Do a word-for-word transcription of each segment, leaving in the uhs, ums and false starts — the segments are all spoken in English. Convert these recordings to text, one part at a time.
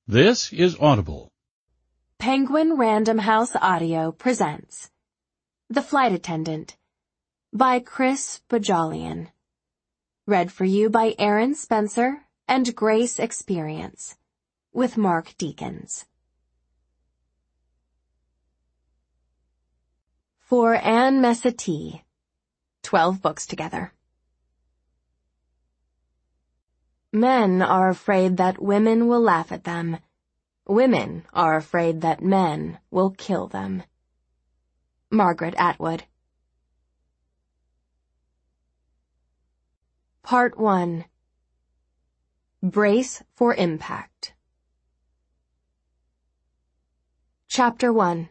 This is Audible. Penguin Random House Audio presents The Flight Attendant by Chris Bajalian. Read for you by Aaron Spencer and Grace Experience with Mark Deakins. For Anne Messati, Twelve Books Together. Men are afraid that women will laugh at them. Women are afraid that men will kill them. Margaret Atwood. Part one. Brace for Impact. Chapter one.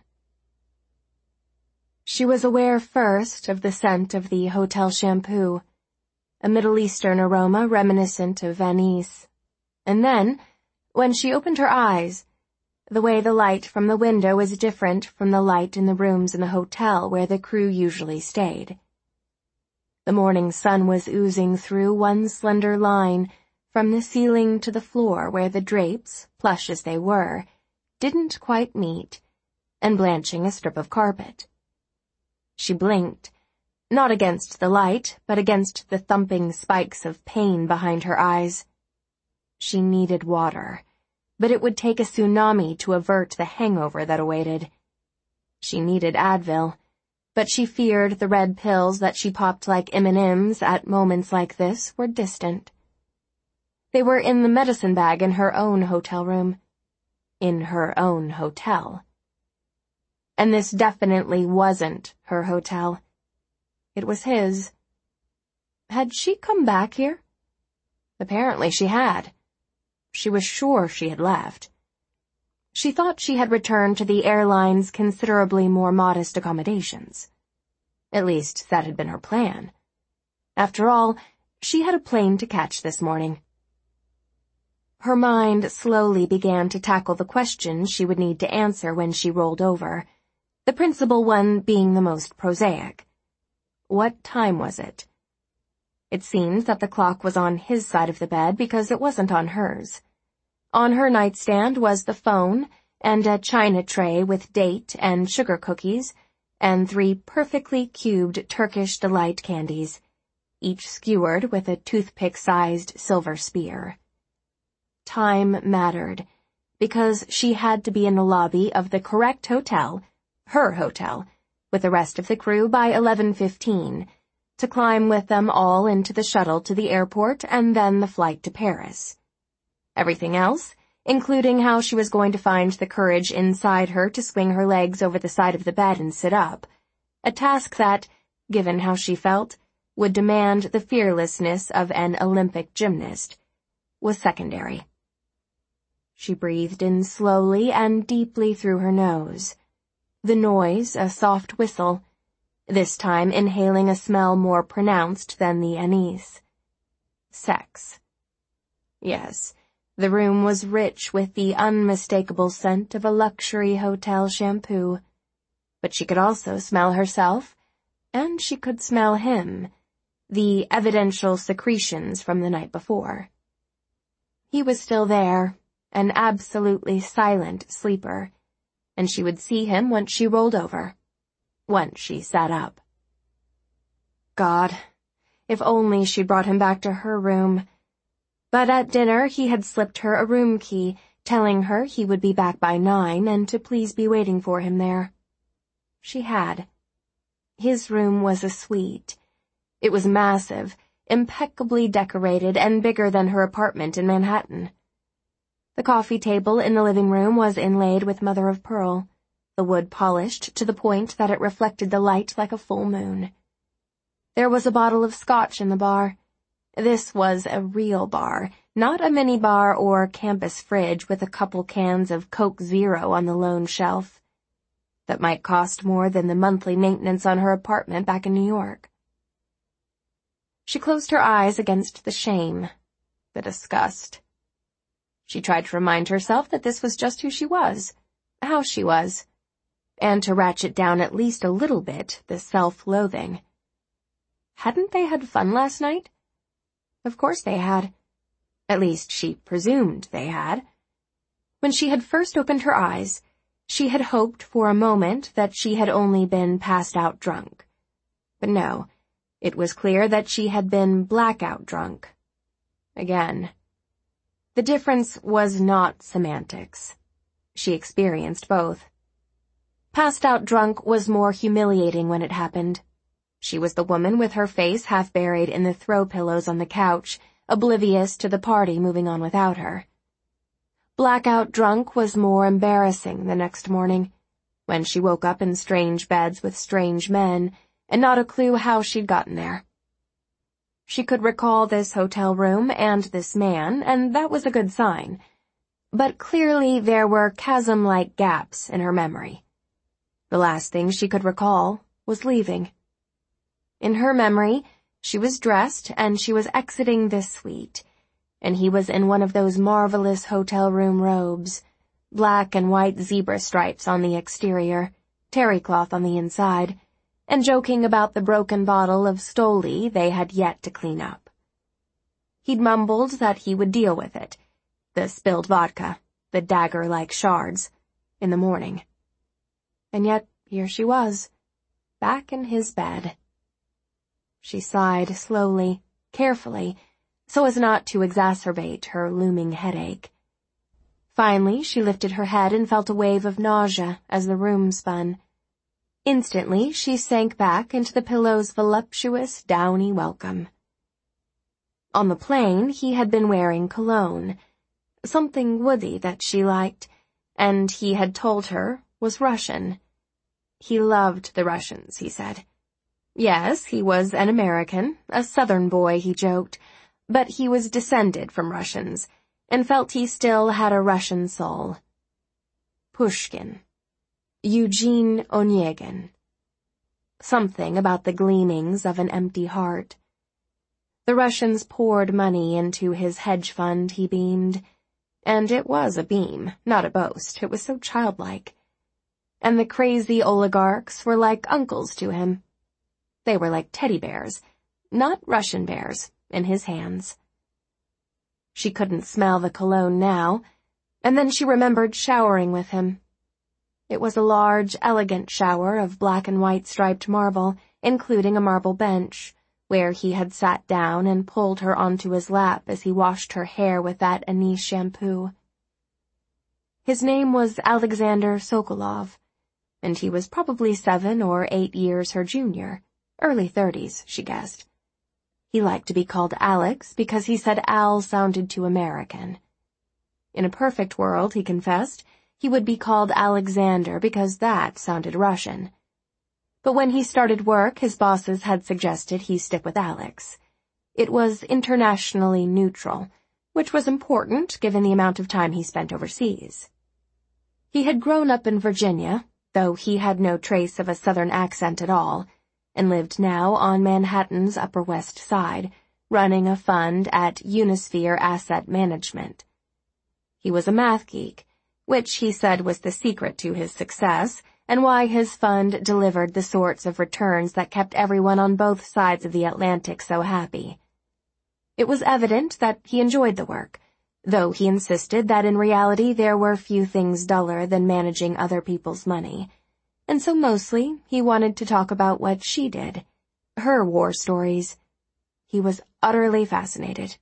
She was aware first of the scent of the hotel shampoo, a Middle Eastern aroma reminiscent of Venice. And then, when she opened her eyes, the way the light from the window was different from the light in the rooms in the hotel where the crew usually stayed. The morning sun was oozing through one slender line from the ceiling to the floor where the drapes, plush as they were, didn't quite meet, and blanching a strip of carpet. She blinked, not against the light, but against the thumping spikes of pain behind her eyes. She needed water, but it would take a tsunami to avert the hangover that awaited. She needed Advil, but she feared the red pills that she popped like M and M's at moments like this were distant. They were in the medicine bag in her own hotel room. In her own hotel. And this definitely wasn't her hotel. It was his. Had she come back here? Apparently she had. She was sure she had left. She thought she had returned to the airline's considerably more modest accommodations. At least that had been her plan. After all, she had a plane to catch this morning. Her mind slowly began to tackle the questions she would need to answer when she rolled over, the principal one being the most prosaic. What time was it? It seems that the clock was on his side of the bed because it wasn't on hers. On her nightstand was the phone and a china tray with date and sugar cookies and three perfectly cubed Turkish delight candies, each skewered with a toothpick-sized silver spear. Time mattered because she had to be in the lobby of the correct hotel, her hotel, with the rest of the crew by eleven fifteen, to climb with them all into the shuttle to the airport and then the flight to Paris. Everything else, including how she was going to find the courage inside her to swing her legs over the side of the bed and sit up, a task that, given how she felt, would demand the fearlessness of an Olympic gymnast, was secondary. She breathed in slowly and deeply through her nose. The noise, a soft whistle, this time inhaling a smell more pronounced than the anise. Sex. Yes, the room was rich with the unmistakable scent of a luxury hotel shampoo. But she could also smell herself, and she could smell him, the evidential secretions from the night before. He was still there, an absolutely silent sleeper, and she would see him once she rolled over, once she sat up. God, if only she'd brought him back to her room. But at dinner he had slipped her a room key, telling her he would be back by nine and to please be waiting for him there. She had. His room was a suite. It was massive, impeccably decorated, and bigger than her apartment in Manhattan. The coffee table in the living room was inlaid with mother of pearl, the wood polished to the point that it reflected the light like a full moon. There was a bottle of scotch in the bar. This was a real bar, not a mini bar or campus fridge with a couple cans of Coke Zero on the lone shelf. That might cost more than the monthly maintenance on her apartment back in New York. She closed her eyes against the shame, the disgust. She tried to remind herself that this was just who she was, how she was, and to ratchet down at least a little bit the self-loathing. Hadn't they had fun last night? Of course they had. At least she presumed they had. When she had first opened her eyes, she had hoped for a moment that she had only been passed out drunk. But no, it was clear that she had been blackout drunk. Again. The difference was not semantics. She experienced both. Passed out drunk was more humiliating when it happened. She was the woman with her face half buried in the throw pillows on the couch, oblivious to the party moving on without her. Blackout drunk was more embarrassing the next morning, when she woke up in strange beds with strange men, and not a clue how she'd gotten there. She could recall this hotel room and this man, and that was a good sign. But clearly there were chasm-like gaps in her memory. The last thing she could recall was leaving. In her memory, she was dressed and she was exiting this suite, and he was in one of those marvelous hotel room robes, black and white zebra stripes on the exterior, terry cloth on the inside, and joking about the broken bottle of Stoli they had yet to clean up. He'd mumbled that he would deal with it, the spilled vodka, the dagger-like shards, in the morning. And yet here she was, back in his bed. She sighed slowly, carefully, so as not to exacerbate her looming headache. Finally, she lifted her head and felt a wave of nausea as the room spun. Instantly, she sank back into the pillow's voluptuous, downy welcome. On the plane, he had been wearing cologne, something woody that she liked, and he had told her was Russian. He loved the Russians, he said. Yes, he was an American, a Southern boy, he joked, but he was descended from Russians, and felt he still had a Russian soul. Pushkin. Eugene Onegin. Something about the gleamings of an empty heart. The Russians poured money into his hedge fund, he beamed. And it was a beam, not a boast. It was so childlike. And the crazy oligarchs were like uncles to him. They were like teddy bears, not Russian bears, in his hands. She couldn't smell the cologne now, and then she remembered showering with him. It was a large, elegant shower of black and white striped marble, including a marble bench, where he had sat down and pulled her onto his lap as he washed her hair with that anise shampoo. His name was Alexander Sokolov, and he was probably seven or eight years her junior, early thirties, she guessed. He liked to be called Alex because he said Al sounded too American. In a perfect world, he confessed, he would be called Alexander because that sounded Russian. But when he started work, his bosses had suggested he stick with Alex. It was internationally neutral, which was important given the amount of time he spent overseas. He had grown up in Virginia, though he had no trace of a Southern accent at all, and lived now on Manhattan's Upper West Side, running a fund at Unisphere Asset Management. He was a math geek, which he said was the secret to his success, and why his fund delivered the sorts of returns that kept everyone on both sides of the Atlantic so happy. It was evident that he enjoyed the work, though he insisted that in reality there were few things duller than managing other people's money, and so mostly he wanted to talk about what she did, her war stories. He was utterly fascinated.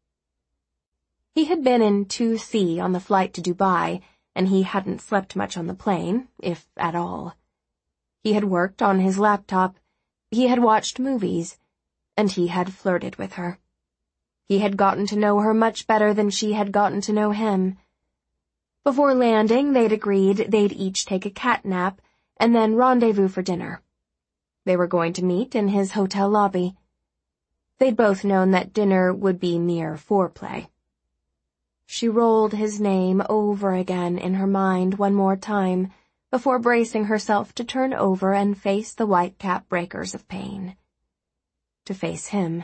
He had been in two C on the flight to Dubai, and he hadn't slept much on the plane, if at all. He had worked on his laptop, he had watched movies, and he had flirted with her. He had gotten to know her much better than she had gotten to know him. Before landing, they'd agreed they'd each take a cat nap and then rendezvous for dinner. They were going to meet in his hotel lobby. They'd both known that dinner would be mere foreplay. She rolled his name over again in her mind one more time before bracing herself to turn over and face the white-cap breakers of pain. To face him.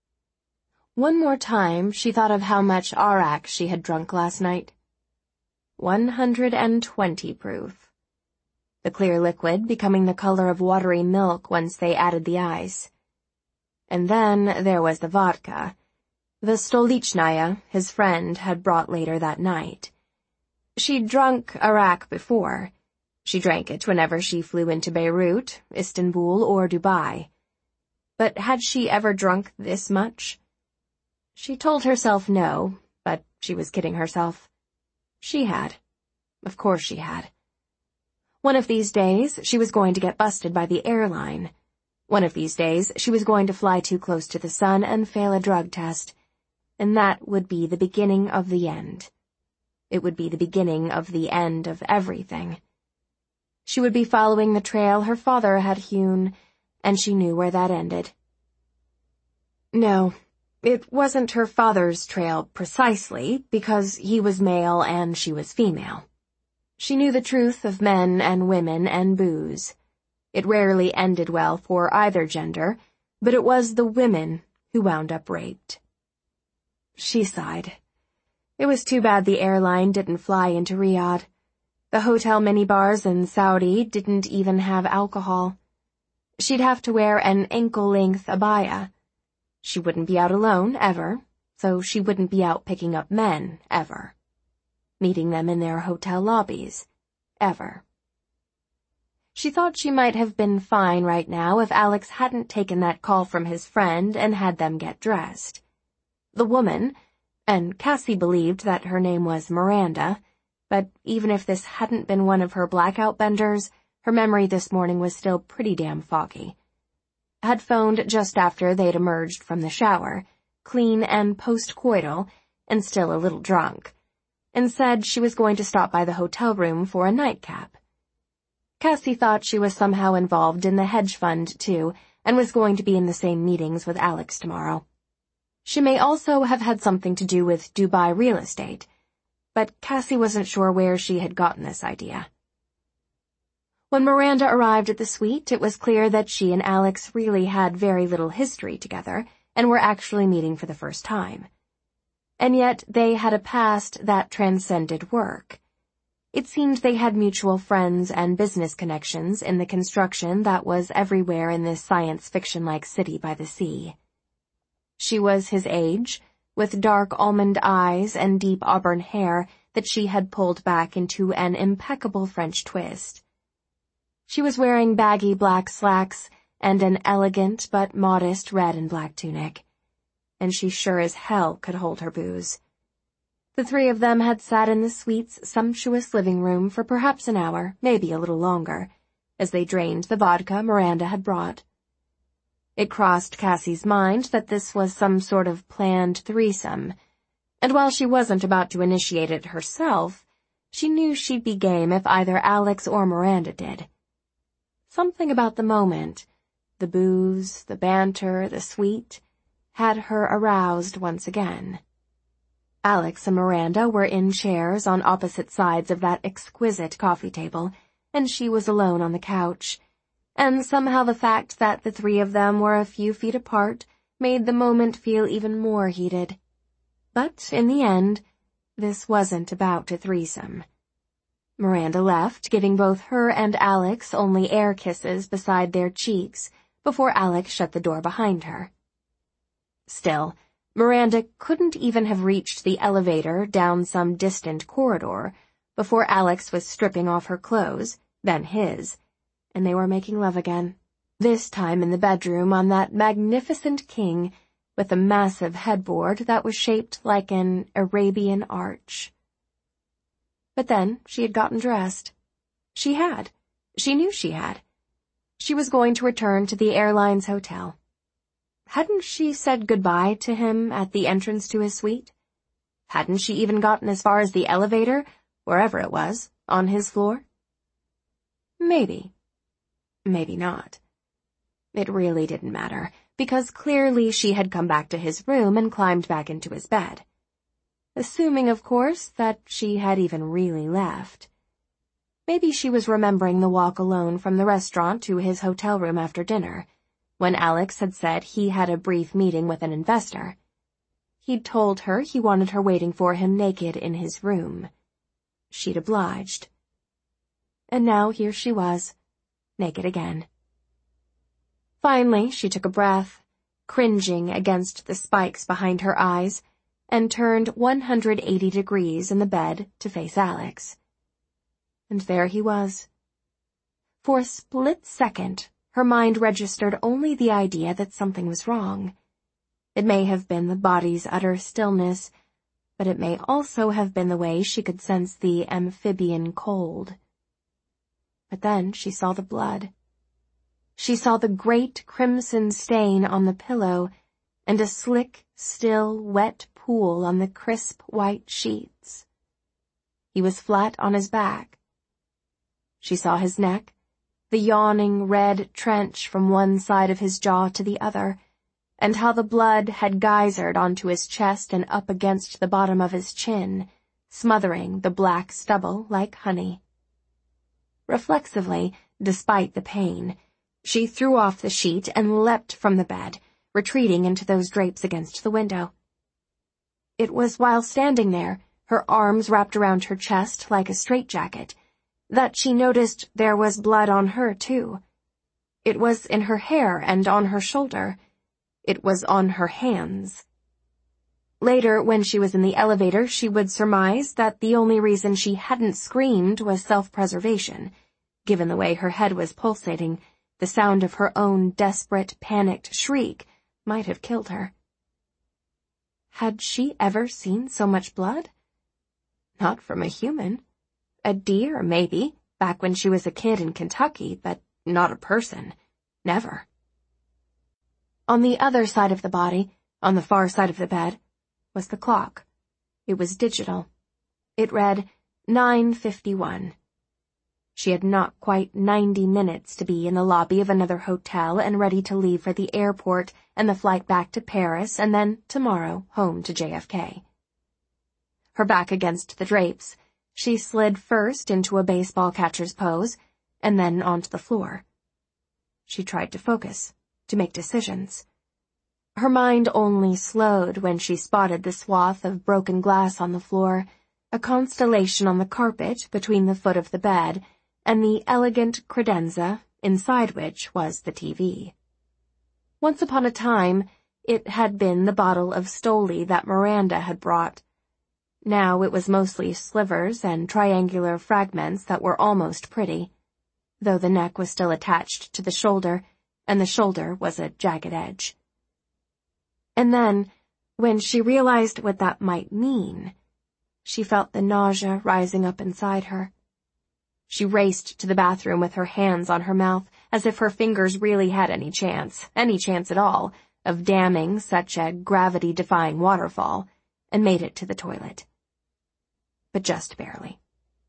One more time she thought of how much arak she had drunk last night. One hundred and twenty proof. The clear liquid becoming the color of watery milk once they added the ice. And then there was the vodka. The Stolichnaya his friend had brought later that night. She'd drunk arak before. She drank it whenever she flew into Beirut, Istanbul, or Dubai. But had she ever drunk this much? She told herself no, but she was kidding herself. She had. Of course she had. One of these days, she was going to get busted by the airline. One of these days, she was going to fly too close to the sun and fail a drug test. And that would be the beginning of the end. It would be the beginning of the end of everything. She would be following the trail her father had hewn, and she knew where that ended. No, it wasn't her father's trail precisely, because he was male and she was female. She knew the truth of men and women and booze. It rarely ended well for either gender, but it was the women who wound up raped. She sighed. It was too bad the airline didn't fly into Riyadh. The hotel minibars in Saudi didn't even have alcohol. She'd have to wear an ankle-length abaya. She wouldn't be out alone, ever, so she wouldn't be out picking up men, ever. Meeting them in their hotel lobbies, ever. She thought she might have been fine right now if Alex hadn't taken that call from his friend and had them get dressed. The woman, and Cassie believed that her name was Miranda, but even if this hadn't been one of her blackout benders, her memory this morning was still pretty damn foggy, had phoned just after they'd emerged from the shower, clean and post-coital, and still a little drunk, and said she was going to stop by the hotel room for a nightcap. Cassie thought she was somehow involved in the hedge fund, too, and was going to be in the same meetings with Alex tomorrow. She may also have had something to do with Dubai real estate, but Cassie wasn't sure where she had gotten this idea. When Miranda arrived at the suite, it was clear that she and Alex really had very little history together and were actually meeting for the first time. And yet they had a past that transcended work. It seemed they had mutual friends and business connections in the construction that was everywhere in this science fiction-like city by the sea. She was his age, with dark almond eyes and deep auburn hair that she had pulled back into an impeccable French twist. She was wearing baggy black slacks and an elegant but modest red and black tunic, and she sure as hell could hold her booze. The three of them had sat in the suite's sumptuous living room for perhaps an hour, maybe a little longer, as they drained the vodka Miranda had brought. It crossed Cassie's mind that this was some sort of planned threesome, and while she wasn't about to initiate it herself, she knew she'd be game if either Alex or Miranda did. Something about the moment, the booze, the banter, the sweet, had her aroused once again. Alex and Miranda were in chairs on opposite sides of that exquisite coffee table, and she was alone on the couch, and somehow the fact that the three of them were a few feet apart made the moment feel even more heated. But in the end, this wasn't about a threesome. Miranda left, giving both her and Alex only air kisses beside their cheeks before Alex shut the door behind her. Still, Miranda couldn't even have reached the elevator down some distant corridor before Alex was stripping off her clothes, then his, and they were making love again, this time in the bedroom on that magnificent king with a massive headboard that was shaped like an Arabian arch. But then she had gotten dressed. She had. She knew she had. She was going to return to the airline's hotel. Hadn't she said goodbye to him at the entrance to his suite? Hadn't she even gotten as far as the elevator, wherever it was, on his floor? Maybe. Maybe not. It really didn't matter, because clearly she had come back to his room and climbed back into his bed. Assuming, of course, that she had even really left. Maybe she was remembering the walk alone from the restaurant to his hotel room after dinner, when Alex had said he had a brief meeting with an investor. He'd told her he wanted her waiting for him naked in his room. She'd obliged. And now here she was, naked again. Finally, she took a breath, cringing against the spikes behind her eyes, and turned one hundred eighty degrees in the bed to face Alex. And there he was. For a split second, her mind registered only the idea that something was wrong. It may have been the body's utter stillness, but it may also have been the way she could sense the amphibian cold. But then she saw the blood. She saw the great crimson stain on the pillow and a slick, still, wet pool on the crisp white sheets. He was flat on his back. She saw his neck, the yawning red trench from one side of his jaw to the other, and how the blood had geysered onto his chest and up against the bottom of his chin, smothering the black stubble like honey. Reflexively, despite the pain, she threw off the sheet and leapt from the bed, retreating into those drapes against the window. It was while standing there, her arms wrapped around her chest like a straitjacket, that she noticed there was blood on her, too. It was in her hair and on her shoulder. It was on her hands. Later, when she was in the elevator, she would surmise that the only reason she hadn't screamed was self-preservation. Given the way her head was pulsating, the sound of her own desperate, panicked shriek might have killed her. Had she ever seen so much blood? Not from a human. A deer, maybe, back when she was a kid in Kentucky, but not a person. Never. On the other side of the body, on the far side of the bed, was the clock. It was digital. It read nine fifty-one. She had not quite ninety minutes to be in the lobby of another hotel and ready to leave for the airport and the flight back to Paris and then, tomorrow, home to J F K. Her back against the drapes, she slid first into a baseball catcher's pose and then onto the floor. She tried to focus, to make decisions. Her mind only slowed when she spotted the swath of broken glass on the floor, a constellation on the carpet between the foot of the bed, and the elegant credenza, inside which was the T V. Once upon a time, it had been the bottle of Stoli that Miranda had brought. Now it was mostly slivers and triangular fragments that were almost pretty, though the neck was still attached to the shoulder, and the shoulder was a jagged edge. And then, when she realized what that might mean, she felt the nausea rising up inside her. She raced to the bathroom with her hands on her mouth, as if her fingers really had any chance, any chance at all, of damming such a gravity-defying waterfall, and made it to the toilet. But just barely.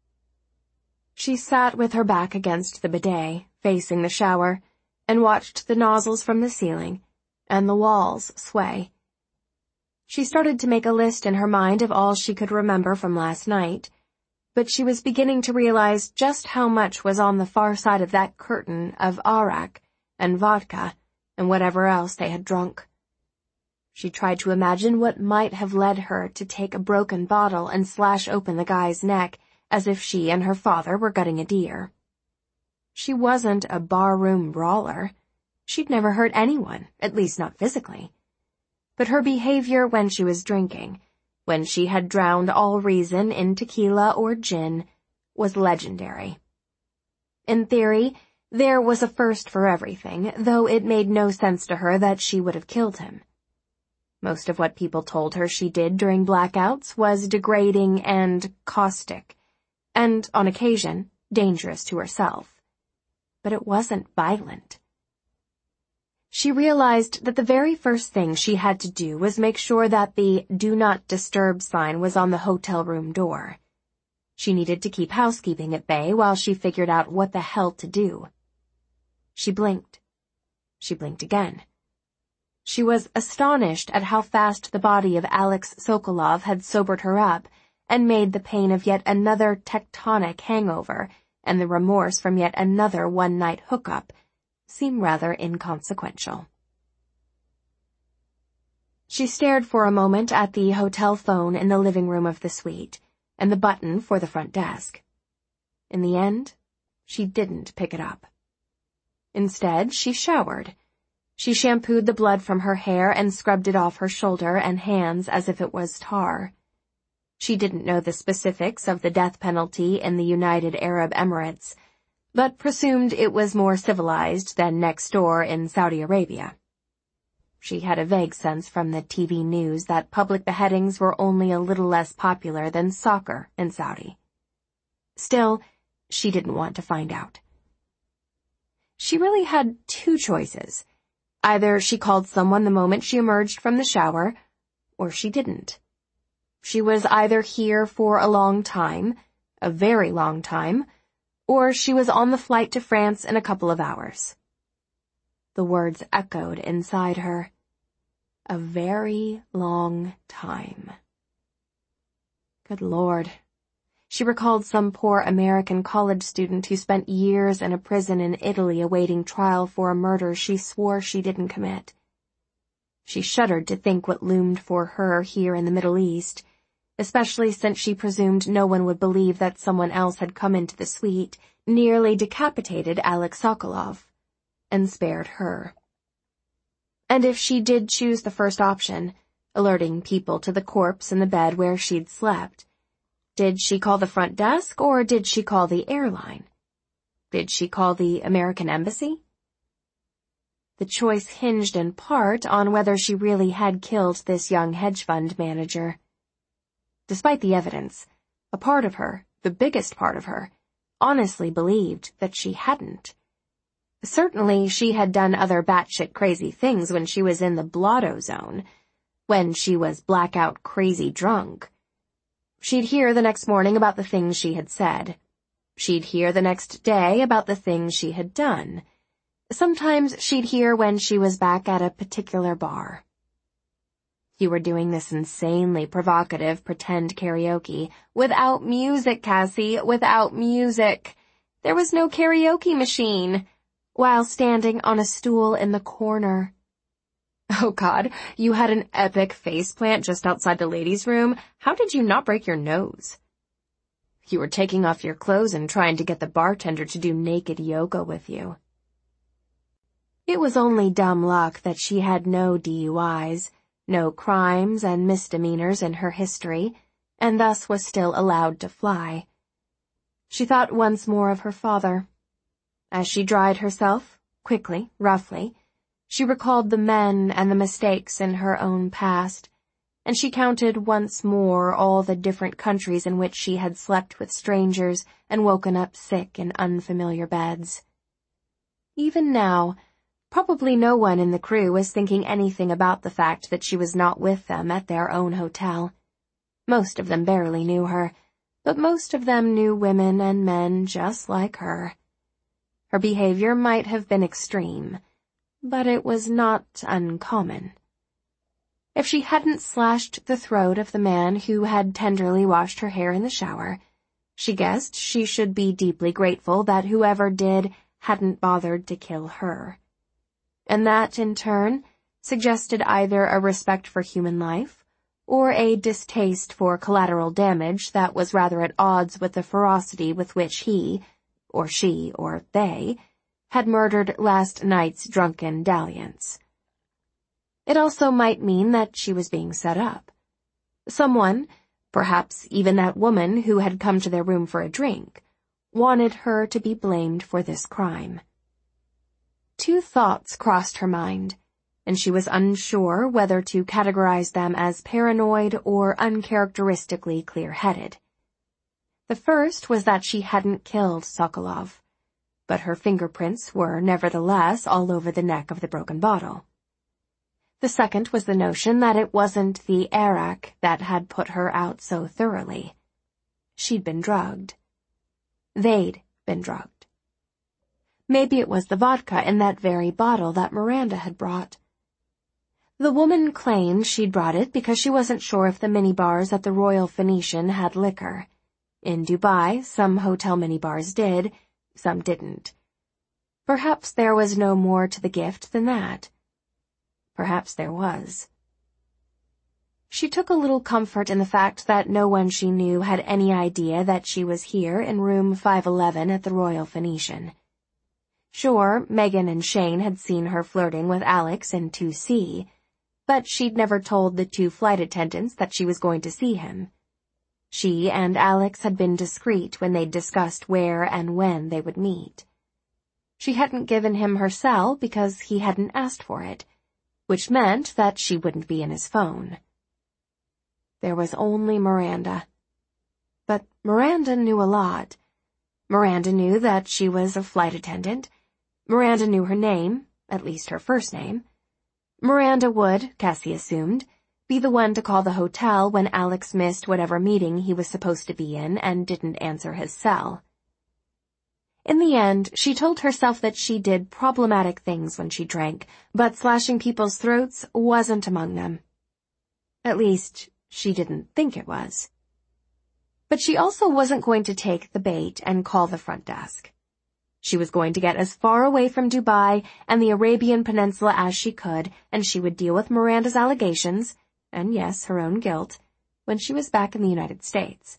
She sat with her back against the bidet, facing the shower, and watched the nozzles from the ceiling and the walls sway. She started to make a list in her mind of all she could remember from last night, but she was beginning to realize just how much was on the far side of that curtain of arak and vodka and whatever else they had drunk. She tried to imagine what might have led her to take a broken bottle and slash open the guy's neck as if she and her father were gutting a deer. She wasn't a barroom brawler. She'd never hurt anyone, at least not physically. But her behavior when she was drinking, when she had drowned all reason in tequila or gin, was legendary. In theory, there was a first for everything, though it made no sense to her that she would have killed him. Most of what people told her she did during blackouts was degrading and caustic, and, on occasion, dangerous to herself. But it wasn't violent. She realized that the very first thing she had to do was make sure that the "Do Not Disturb" sign was on the hotel room door. She needed to keep housekeeping at bay while she figured out what the hell to do. She blinked. She blinked again. She was astonished at how fast the body of Alex Sokolov had sobered her up and made the pain of yet another tectonic hangover and the remorse from yet another one-night hookup seem rather inconsequential. She stared for a moment at the hotel phone in the living room of the suite and the button for the front desk. In the end, she didn't pick it up. Instead, she showered. She shampooed the blood from her hair and scrubbed it off her shoulder and hands as if it was tar. She didn't know the specifics of the death penalty in the United Arab Emirates, but presumed it was more civilized than next door in Saudi Arabia. She had a vague sense from the T V news that public beheadings were only a little less popular than soccer in Saudi. Still, she didn't want to find out. She really had two choices. Either she called someone the moment she emerged from the shower, or she didn't. She was either here for a long time, a very long time, or she was on the flight to France in a couple of hours. The words echoed inside her. A very long time. Good Lord. She recalled some poor American college student who spent years in a prison in Italy awaiting trial for a murder she swore she didn't commit. She shuddered to think what loomed for her here in the Middle East, especially since she presumed no one would believe that someone else had come into the suite, nearly decapitated Alex Sokolov, and spared her. And if she did choose the first option, alerting people to the corpse in the bed where she'd slept, did she call the front desk or did she call the airline? Did she call the American embassy? The choice hinged in part on whether she really had killed this young hedge fund manager. Despite the evidence, a part of her, the biggest part of her, honestly believed that she hadn't. Certainly she had done other batshit crazy things when she was in the blotto zone, when she was blackout crazy drunk. She'd hear the next morning about the things she had said. She'd hear the next day about the things she had done. Sometimes she'd hear when she was back at a particular bar. You were doing this insanely provocative pretend karaoke. Without music, Cassie, without music. There was no karaoke machine. While standing on a stool in the corner. Oh God, you had an epic faceplant just outside the ladies' room. How did you not break your nose? You were taking off your clothes and trying to get the bartender to do naked yoga with you. It was only dumb luck that she had no D U Is, no crimes and misdemeanors in her history, and thus was still allowed to fly. She thought once more of her father. As she dried herself, quickly, roughly, she recalled the men and the mistakes in her own past, and she counted once more all the different countries in which she had slept with strangers and woken up sick in unfamiliar beds. Even now, probably no one in the crew was thinking anything about the fact that she was not with them at their own hotel. Most of them barely knew her, but most of them knew women and men just like her. Her behavior might have been extreme, but it was not uncommon. If she hadn't slashed the throat of the man who had tenderly washed her hair in the shower, she guessed she should be deeply grateful that whoever did hadn't bothered to kill her. And that, in turn, suggested either a respect for human life or a distaste for collateral damage that was rather at odds with the ferocity with which he, or she, or they, had murdered last night's drunken dalliance. It also might mean that she was being set up. Someone, perhaps even that woman who had come to their room for a drink, wanted her to be blamed for this crime. Two thoughts crossed her mind, and she was unsure whether to categorize them as paranoid or uncharacteristically clear-headed. The first was that she hadn't killed Sokolov, but her fingerprints were nevertheless all over the neck of the broken bottle. The second was the notion that it wasn't the arak that had put her out so thoroughly. She'd been drugged. They'd been drugged. Maybe it was the vodka in that very bottle that Miranda had brought. The woman claimed she'd brought it because she wasn't sure if the minibars at the Royal Phoenician had liquor. In Dubai, some hotel minibars did, some didn't. Perhaps there was no more to the gift than that. Perhaps there was. She took a little comfort in the fact that no one she knew had any idea that she was here in room five eleven at the Royal Phoenician. Sure, Megan and Shane had seen her flirting with Alex in two C, but she'd never told the two flight attendants that she was going to see him. She and Alex had been discreet when they'd discussed where and when they would meet. She hadn't given him her cell because he hadn't asked for it, which meant that she wouldn't be in his phone. There was only Miranda. But Miranda knew a lot. Miranda knew that she was a flight attendant. Miranda knew her name, at least her first name. Miranda would, Cassie assumed, be the one to call the hotel when Alex missed whatever meeting he was supposed to be in and didn't answer his cell. In the end, she told herself that she did problematic things when she drank, but slashing people's throats wasn't among them. At least, she didn't think it was. But she also wasn't going to take the bait and call the front desk. She was going to get as far away from Dubai and the Arabian Peninsula as she could, and she would deal with Miranda's allegations, and yes, her own guilt, when she was back in the United States.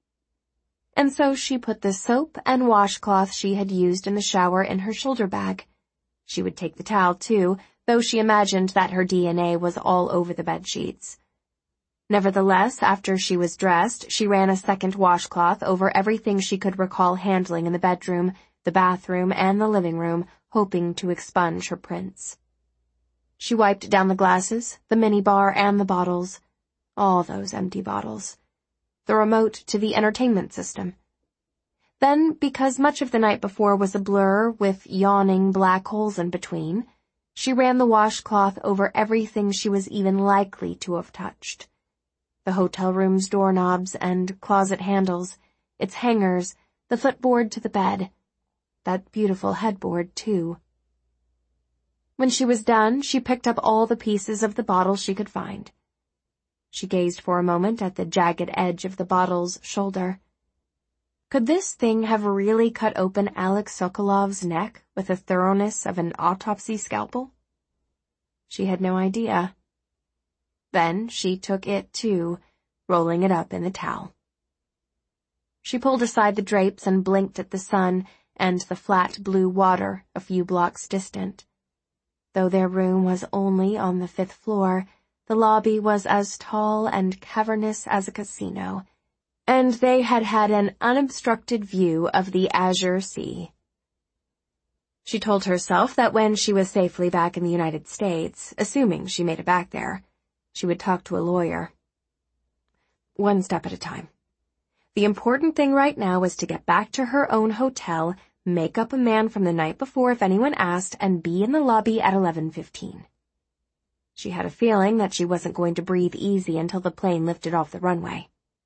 And so she put the soap and washcloth she had used in the shower in her shoulder bag. She would take the towel, too, though she imagined that her D N A was all over the bedsheets. Nevertheless, after she was dressed, she ran a second washcloth over everything she could recall handling in the bedroom, the bathroom, and the living room, hoping to expunge her prints. She wiped down the glasses, the minibar, and the bottles. All those empty bottles. The remote to the entertainment system. Then, because much of the night before was a blur with yawning black holes in between, she ran the washcloth over everything she was even likely to have touched. The hotel room's doorknobs and closet handles, its hangers, the footboard to the bed. That beautiful headboard, too. When she was done, she picked up all the pieces of the bottle she could find. She gazed for a moment at the jagged edge of the bottle's shoulder. Could this thing have really cut open Alex Sokolov's neck with the thoroughness of an autopsy scalpel? She had no idea. Then she took it, too, rolling it up in the towel. She pulled aside the drapes and blinked at the sun and the flat blue water a few blocks distant. Though their room was only on the fifth floor, the lobby was as tall and cavernous as a casino, and they had had an unobstructed view of the azure sea. She told herself that when she was safely back in the United States, assuming she made it back there, she would talk to a lawyer. One step at a time. The important thing right now was to get back to her own hotel, make up a man from the night before if anyone asked, and be in the lobby at eleven fifteen. She had a feeling that she wasn't going to breathe easy until the plane lifted off the runway.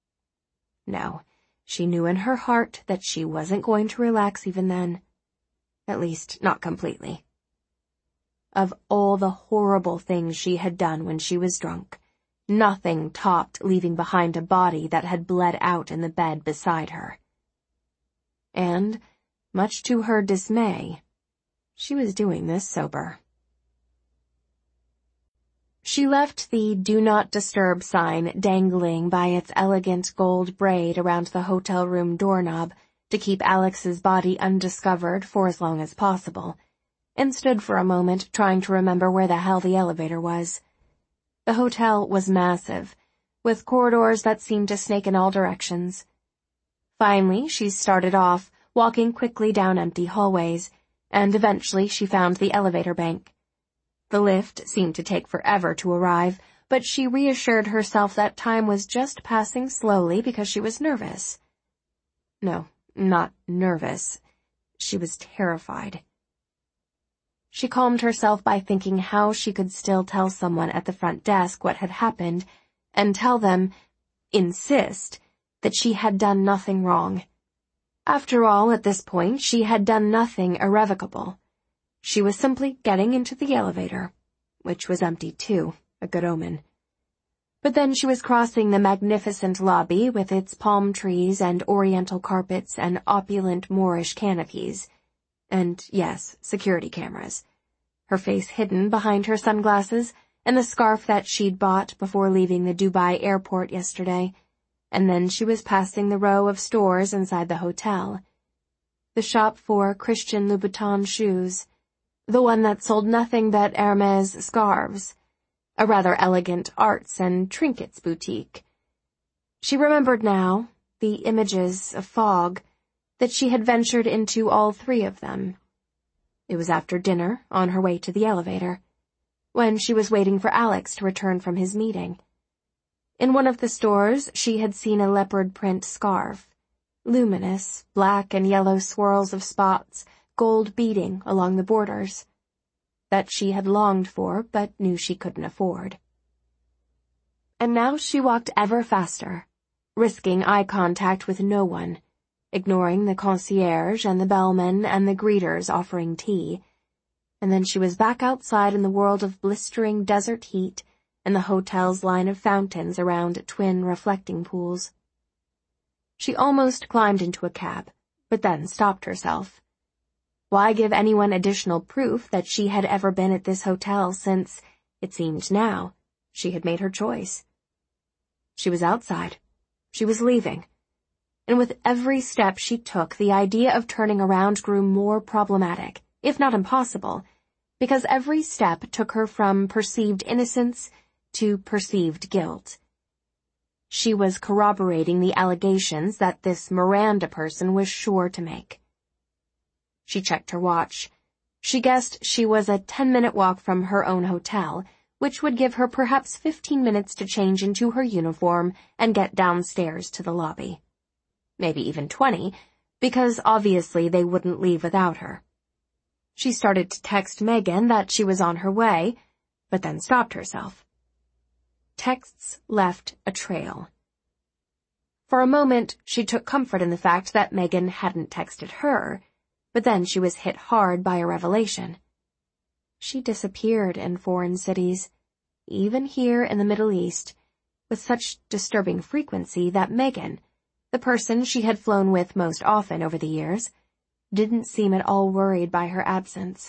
No, she knew in her heart that she wasn't going to relax even then. At least, not completely. Of all the horrible things she had done when she was drunk, nothing topped leaving behind a body that had bled out in the bed beside her. And, much to her dismay, she was doing this sober. She left the Do Not Disturb sign dangling by its elegant gold braid around the hotel room doorknob to keep Alex's body undiscovered for as long as possible, and stood for a moment trying to remember where the hell the elevator was. The hotel was massive, with corridors that seemed to snake in all directions. Finally, she started off, walking quickly down empty hallways, and eventually she found the elevator bank. The lift seemed to take forever to arrive, but she reassured herself that time was just passing slowly because she was nervous. No, not nervous. She was terrified. She calmed herself by thinking how she could still tell someone at the front desk what had happened, and tell them, insist, that she had done nothing wrong. After all, at this point, she had done nothing irrevocable. She was simply getting into the elevator, which was empty too, a good omen. But then she was crossing the magnificent lobby with its palm trees and oriental carpets and opulent Moorish canopies. And, yes, security cameras. Her face hidden behind her sunglasses and the scarf that she'd bought before leaving the Dubai airport yesterday. And then she was passing the row of stores inside the hotel. the shop for Christian Louboutin shoes, the one that sold nothing but Hermès scarves, a rather elegant arts and trinkets boutique. She remembered now, the images of fog, that she had ventured into all three of them. It was after dinner, on her way to the elevator, when she was waiting for Alex to return from his meeting. In one of the stores, she had seen a leopard print scarf, luminous, black and yellow swirls of spots, gold beading along the borders, that she had longed for but knew she couldn't afford. And now she walked ever faster, risking eye contact with no one, ignoring the concierge and the bellman and the greeters offering tea, and then she was back outside in the world of blistering desert heat and the hotel's line of fountains around twin reflecting pools. She almost climbed into a cab, but then stopped herself. Why give anyone additional proof that she had ever been at this hotel since, it seemed now, she had made her choice? She was outside. She was leaving. And with every step she took, the idea of turning around grew more problematic, if not impossible, because every step took her from perceived innocence to perceived guilt. She was corroborating the allegations that this Miranda person was sure to make. She checked her watch. She guessed she was a ten-minute walk from her own hotel, which would give her perhaps fifteen minutes to change into her uniform and get downstairs to the lobby. Maybe even twenty, because obviously they wouldn't leave without her. She started to text Megan that she was on her way, but then stopped herself. Texts left a trail. For a moment, she took comfort in the fact that Megan hadn't texted her, but then she was hit hard by a revelation. She disappeared in foreign cities, even here in the Middle East, with such disturbing frequency that Megan, the person she had flown with most often over the years, didn't seem at all worried by her absence.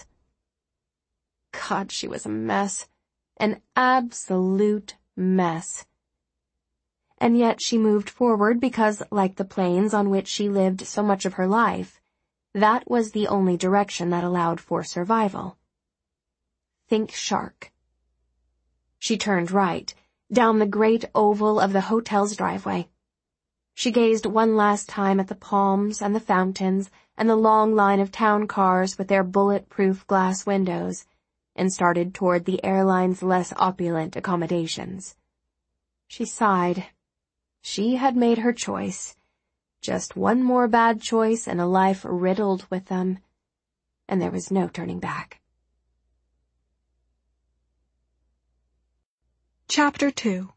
God, she was a mess. An absolute mess. And yet she moved forward because, like the planes on which she lived so much of her life, that was the only direction that allowed for survival. Think shark. She turned right, down the great oval of the hotel's driveway. She gazed one last time at the palms and the fountains and the long line of town cars with their bulletproof glass windows, and started toward the airline's less opulent accommodations. She sighed. She had made her choice. Just one more bad choice in a life riddled with them, and there was no turning back. Chapter two.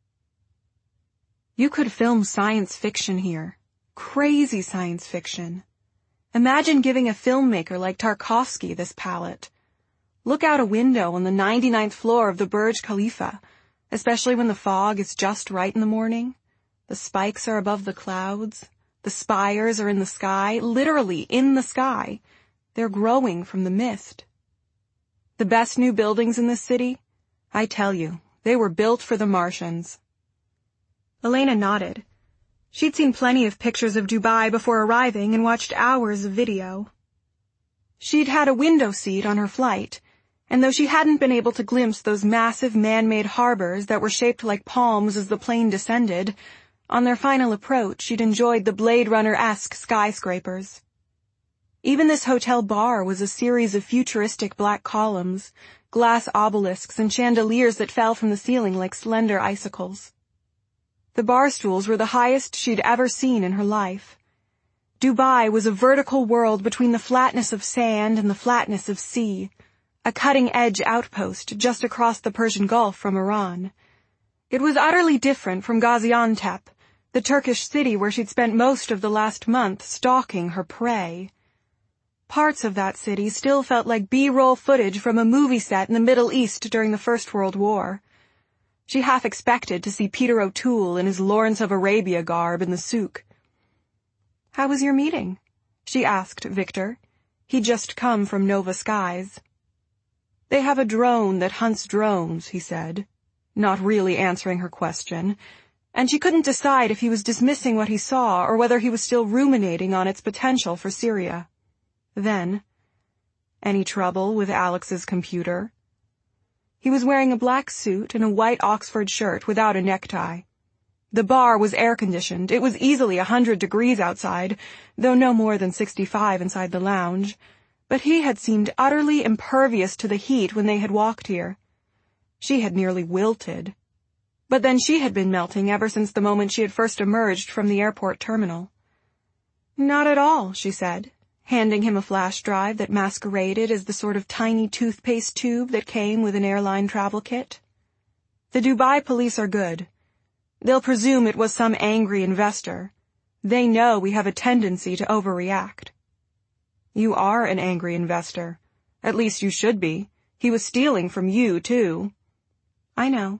You could film science fiction here. Crazy science fiction. Imagine giving a filmmaker like Tarkovsky this palette. Look out a window on the ninety-ninth floor of the Burj Khalifa, especially when the fog is just right in the morning. The spikes are above the clouds. The spires are in the sky, literally in the sky. They're growing from the mist. The best new buildings in this city? I tell you, they were built for the Martians. Elena nodded. She'd seen plenty of pictures of Dubai before arriving and watched hours of video. She'd had a window seat on her flight, and though she hadn't been able to glimpse those massive man-made harbors that were shaped like palms as the plane descended, on their final approach she'd enjoyed the Blade Runner-esque skyscrapers. Even this hotel bar was a series of futuristic black columns, glass obelisks, and chandeliers that fell from the ceiling like slender icicles. The bar stools were the highest she'd ever seen in her life. Dubai was a vertical world between the flatness of sand and the flatness of sea, a cutting-edge outpost just across the Persian Gulf from Iran. It was utterly different from Gaziantep, the Turkish city where she'd spent most of the last month stalking her prey. Parts of that city still felt like B-roll footage from a movie set in the Middle East during the First World War. She half expected to see Peter O'Toole in his Lawrence of Arabia garb in the souk. "How was your meeting?" she asked Victor. He'd just come from Nova Skies. "They have a drone that hunts drones," he said, not really answering her question. and she couldn't decide if he was dismissing what he saw or whether he was still ruminating on its potential for Syria. Then, any trouble with Alex's computer? He was wearing a black suit and a white Oxford shirt without a necktie. The bar was air-conditioned. It was easily a hundred degrees outside, though no more than sixty-five inside the lounge. But he had seemed utterly impervious to the heat when they had walked here. She had nearly wilted. But then she had been melting ever since the moment she had first emerged from the airport terminal. "Not at all," she said, handing him a flash drive that masqueraded as the sort of tiny toothpaste tube that came with an airline travel kit. "The Dubai police are good. They'll presume it was some angry investor. They know we have a tendency to overreact." "You are an angry investor. At least you should be. He was stealing from you, too." "I know."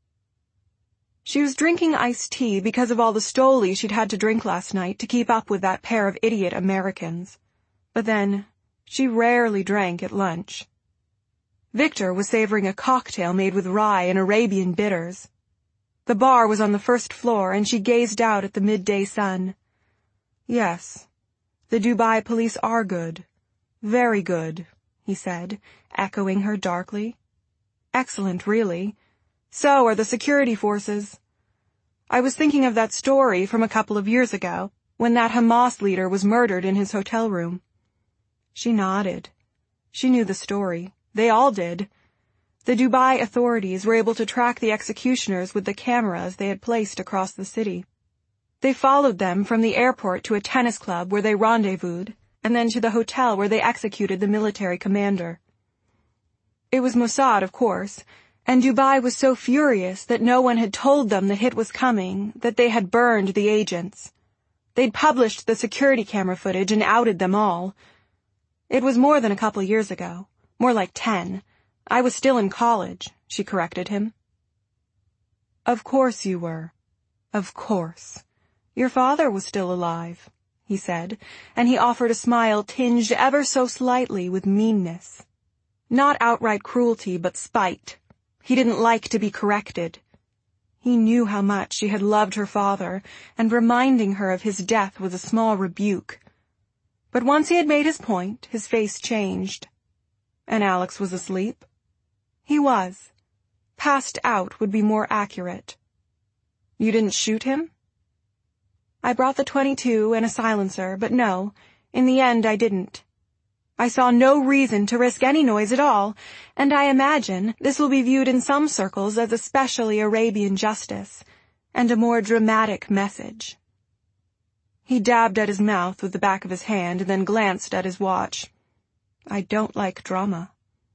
She was drinking iced tea because of all the Stoli she'd had to drink last night to keep up with that pair of idiot Americans. But then, she rarely drank at lunch. Victor was savoring a cocktail made with rye and Arabian bitters. The bar was on the first floor, and she gazed out at the midday sun. "Yes, the Dubai police are good. Very good," he said, echoing her darkly. "Excellent, really. So are the security forces. I was thinking of that story from a couple of years ago, when that Hamas leader was murdered in his hotel room." She nodded. She knew the story. They all did. The Dubai authorities were able to track the executioners with the cameras they had placed across the city. They followed them from the airport to a tennis club where they rendezvoused, and then to the hotel where they executed the military commander. It was Mossad, of course, and Dubai was so furious that no one had told them the hit was coming that they had burned the agents. They'd published the security camera footage and outed them all. It was more than a couple years ago, more like ten. I was still in college, she corrected him. "Of course you were. Of course. Your father was still alive," he said, and he offered a smile tinged ever so slightly with meanness. Not outright cruelty, but spite. He didn't like to be corrected. He knew how much she had loved her father, and reminding her of his death was a small rebuke. But once he had made his point, his face changed. And Alex was asleep? He was. Passed out would be more accurate. "You didn't shoot him?" "I brought the twenty-two and a silencer, but no, in the end I didn't. I saw no reason to risk any noise at all, and I imagine this will be viewed in some circles as especially Arabian justice, and a more dramatic message." He dabbed at his mouth with the back of his hand and then glanced at his watch. "I don't like drama."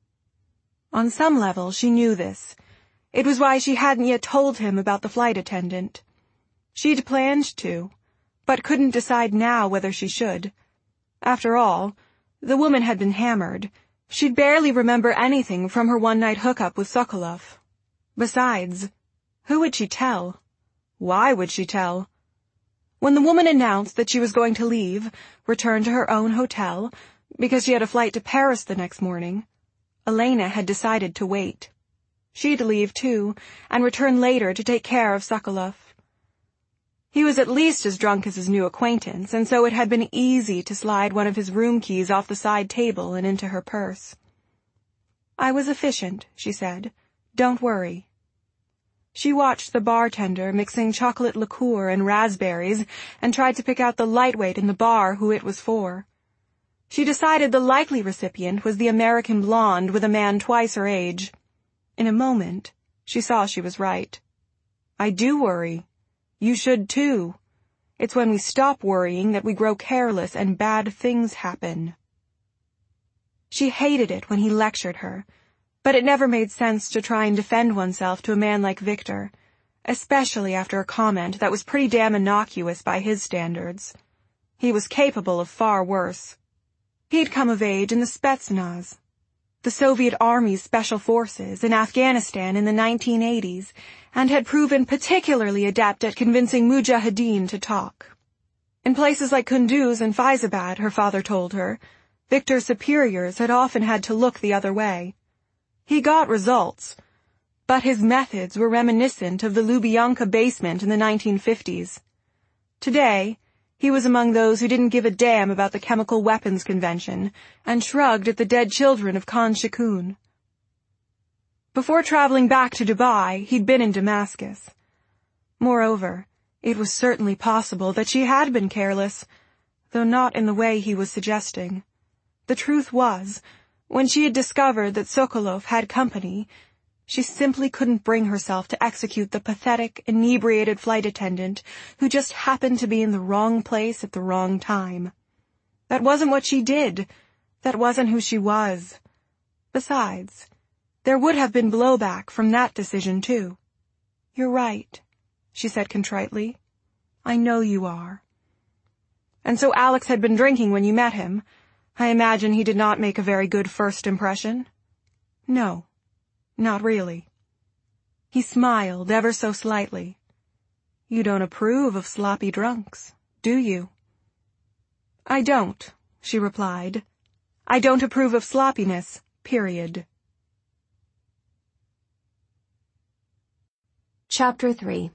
On some level, she knew this. It was why she hadn't yet told him about the flight attendant. She'd planned to, but couldn't decide now whether she should. After all, the woman had been hammered. She'd barely remember anything from her one-night hookup with Sokolov. Besides, who would she tell? Why would she tell? When the woman announced that she was going to leave, return to her own hotel, because she had a flight to Paris the next morning, Elena had decided to wait. She'd leave, too, and return later to take care of Sokolov. He was at least as drunk as his new acquaintance, and so it had been easy to slide one of his room keys off the side table and into her purse. "I was efficient," she said. "Don't worry." She watched the bartender mixing chocolate liqueur and raspberries and tried to pick out the lightweight in the bar who it was for. She decided the likely recipient was the American blonde with a man twice her age. In a moment, she saw she was right. "I do worry. You should too. It's when we stop worrying that we grow careless and bad things happen." She hated it when he lectured her, but it never made sense to try and defend oneself to a man like Victor, especially after a comment that was pretty damn innocuous by his standards. He was capable of far worse. He'd come of age in the Spetsnaz, the Soviet Army's special forces, in Afghanistan in the nineteen eighties, and had proven particularly adept at convincing mujahideen to talk. In places like Kunduz and Faizabad, her father told her, Victor's superiors had often had to look the other way. He got results, but his methods were reminiscent of the Lubyanka basement in the nineteen fifties. Today, he was among those who didn't give a damn about the Chemical Weapons Convention and shrugged at the dead children of Khan Shaykhun. Before traveling back to Dubai, he'd been in Damascus. Moreover, it was certainly possible that she had been careless, though not in the way he was suggesting. The truth was, when she had discovered that Sokolov had company, she simply couldn't bring herself to execute the pathetic, inebriated flight attendant who just happened to be in the wrong place at the wrong time. That wasn't what she did. That wasn't who she was. Besides, there would have been blowback from that decision, too. "You're right," she said contritely. "I know you are." "And so Alex had been drinking when you met him. I imagine he did not make a very good first impression?" "No, not really." He smiled ever so slightly. "You don't approve of sloppy drunks, do you?" "I don't," she replied. "I don't approve of sloppiness, period." Chapter three.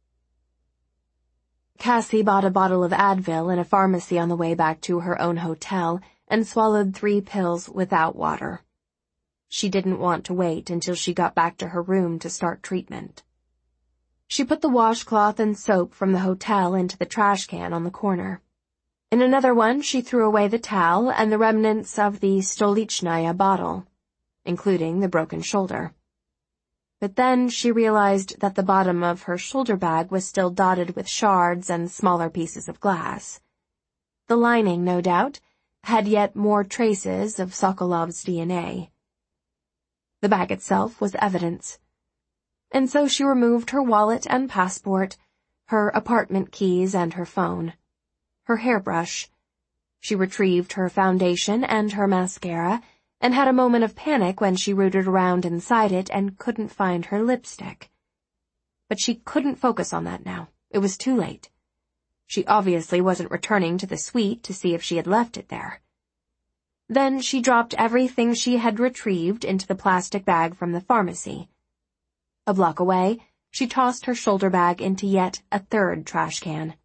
Cassie bought a bottle of Advil in a pharmacy on the way back to her own hotel and swallowed three pills without water. She didn't want to wait until she got back to her room to start treatment. She put the washcloth and soap from the hotel into the trash can on the corner. In another one, she threw away the towel and the remnants of the Stolichnaya bottle, including the broken shoulder. But then she realized that the bottom of her shoulder bag was still dotted with shards and smaller pieces of glass. The lining, no doubt, had yet more traces of Sokolov's D N A. The bag itself was evidence. And so she removed her wallet and passport, her apartment keys and her phone, her hairbrush. She retrieved her foundation and her mascara, and had a moment of panic when she rooted around inside it and couldn't find her lipstick. But she couldn't focus on that now. It was too late. She obviously wasn't returning to the suite to see if she had left it there. Then she dropped everything she had retrieved into the plastic bag from the pharmacy. A block away, she tossed her shoulder bag into yet a third trash can.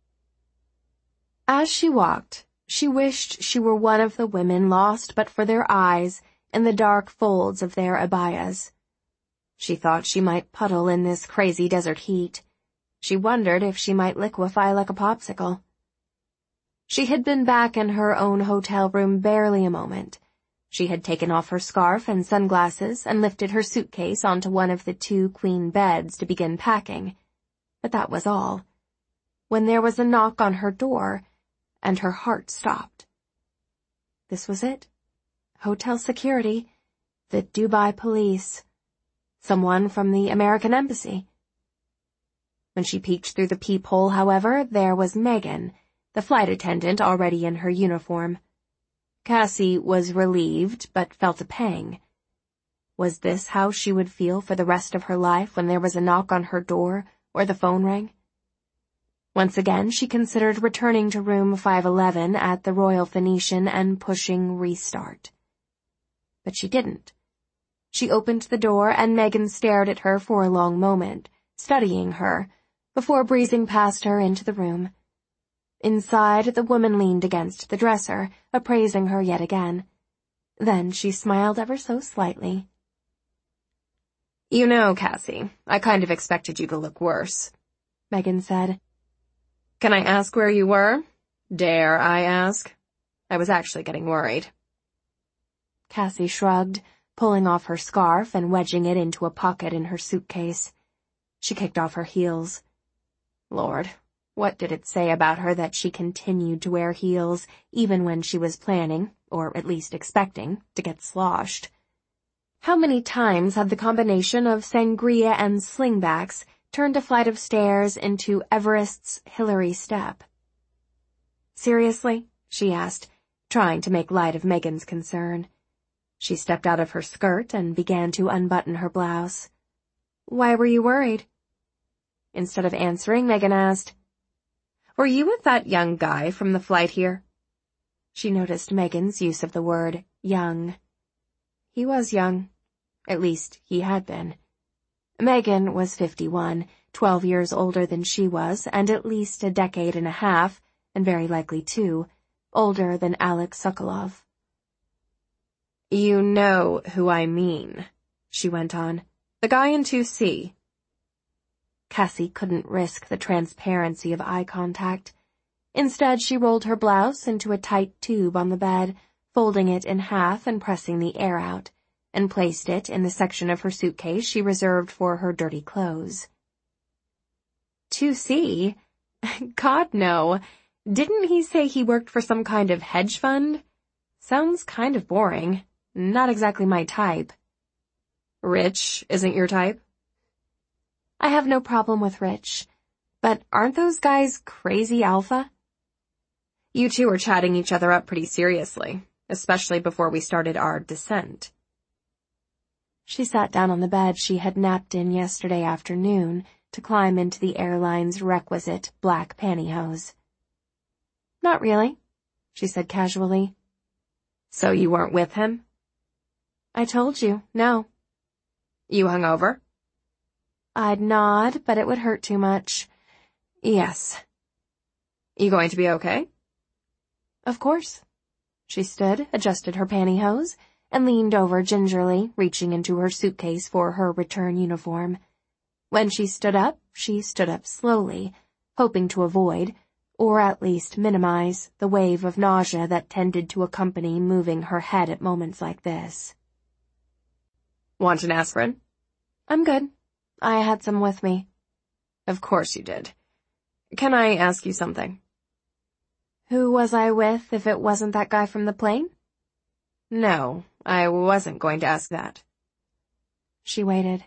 As she walked, she wished she were one of the women lost but for their eyes in the dark folds of their abayas. She thought she might puddle in this crazy desert heat. She wondered if she might liquefy like a popsicle. She had been back in her own hotel room barely a moment. She had taken off her scarf and sunglasses and lifted her suitcase onto one of the two queen beds to begin packing. But that was all. When there was a knock on her door, and her heart stopped. This was it. Hotel security. The Dubai police. Someone from the American embassy. When she peeked through the peephole, however, there was Megan, the flight attendant already in her uniform. Cassie was relieved, but felt a pang. Was this how she would feel for the rest of her life when there was a knock on her door or the phone rang? Once again, she considered returning to room five eleven at the Royal Phoenician and pushing restart. But she didn't. She opened the door and Megan stared at her for a long moment, studying her, before breezing past her into the room. Inside, the woman leaned against the dresser, appraising her yet again. Then she smiled ever so slightly. "You know, Cassie, I kind of expected you to look worse," Megan said. "Can I ask where you were? Dare I ask? I was actually getting worried." Cassie shrugged, pulling off her scarf and wedging it into a pocket in her suitcase. She kicked off her heels. Lord, what did it say about her that she continued to wear heels even when she was planning, or at least expecting, to get sloshed? How many times had the combination of sangria and slingbacks turned a flight of stairs into Everest's Hillary Step? "Seriously?" she asked, trying to make light of Megan's concern. She stepped out of her skirt and began to unbutton her blouse. "Why were you worried?" Instead of answering, Megan asked, "Were you with that young guy from the flight here?" She noticed Megan's use of the word young. He was young. At least, he had been. Megan was fifty-one, twelve years older than she was, and at least a decade and a half, and very likely two, older than Alex Sokolov. "You know who I mean," she went on. "The guy in two C. Cassie couldn't risk the transparency of eye contact. Instead, she rolled her blouse into a tight tube on the bed, folding it in half and pressing the air out, and placed it in the section of her suitcase she reserved for her dirty clothes. two C? God, no. Didn't he say he worked for some kind of hedge fund? Sounds kind of boring. Not exactly my type. Rich isn't your type? I have no problem with rich. But aren't those guys crazy alpha? You two were chatting each other up pretty seriously, especially before we started our descent. She sat down on the bed she had napped in yesterday afternoon to climb into the airline's requisite black pantyhose. Not really, she said casually. So you weren't with him? I told you, no. You hungover? I'd nod, but it would hurt too much. Yes. You going to be okay? Of course. She stood, adjusted her pantyhose, and leaned over gingerly, reaching into her suitcase for her return uniform. When she stood up, she stood up slowly, hoping to avoid, or at least minimize, the wave of nausea that tended to accompany moving her head at moments like this. Want an aspirin? I'm good. I had some with me. Of course you did. Can I ask you something? Who was I with if it wasn't that guy from the plane? No, I wasn't going to ask that. She waited.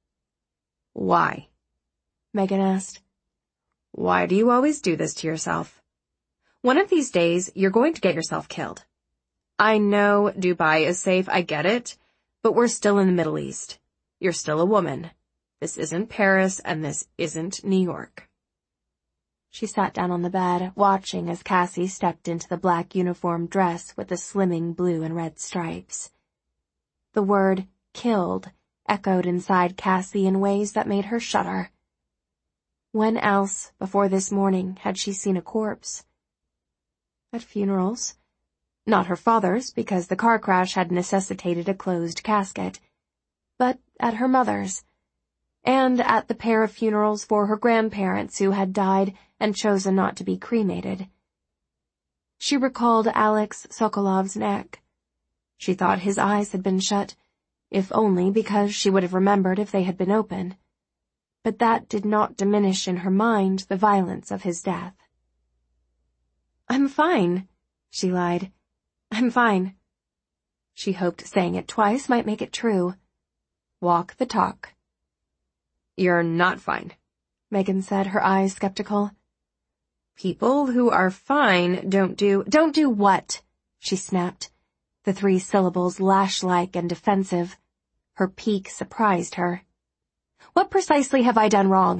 Why? Megan asked. Why do you always do this to yourself? One of these days, you're going to get yourself killed. I know Dubai is safe, I get it, but we're still in the Middle East. You're still a woman. This isn't Paris, and this isn't New York. She sat down on the bed, watching as Cassie stepped into the black uniform dress with the slimming blue and red stripes. The word killed echoed inside Cassie in ways that made her shudder. When else, before this morning, had she seen a corpse? At funerals. Not her father's, because the car crash had necessitated a closed casket, but at her mother's, and at the pair of funerals for her grandparents who had died and chosen not to be cremated. She recalled Alex Sokolov's neck. She thought his eyes had been shut, if only because she would have remembered if they had been open. But that did not diminish in her mind the violence of his death. I'm fine, she lied. I'm fine. She hoped saying it twice might make it true. Walk the talk. You're not fine, Megan said, her eyes skeptical. People who are fine don't do— Don't do what? She snapped, the three syllables lash-like and defensive. Her pique surprised her. What precisely have I done wrong?